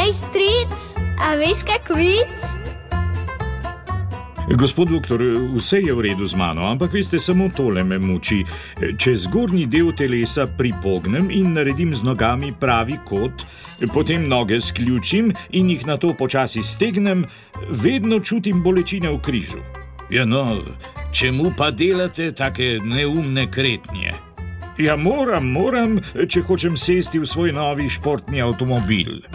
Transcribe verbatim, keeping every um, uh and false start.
Hej, stric, a veš kak vic? Gospod doktor, vse je v redu z mano, ampak veste, samo tole me muči. Če zgornji del telesa pripognem in naredim z nogami pravi kot, potem noge sključim in jih nato počasi stegnem, vedno čutim bolečine v križu. Ja no, čemu pa delate take neumne kretnje? Ja, moram, moram, če hočem sesti v svoj novi športni avtomobil.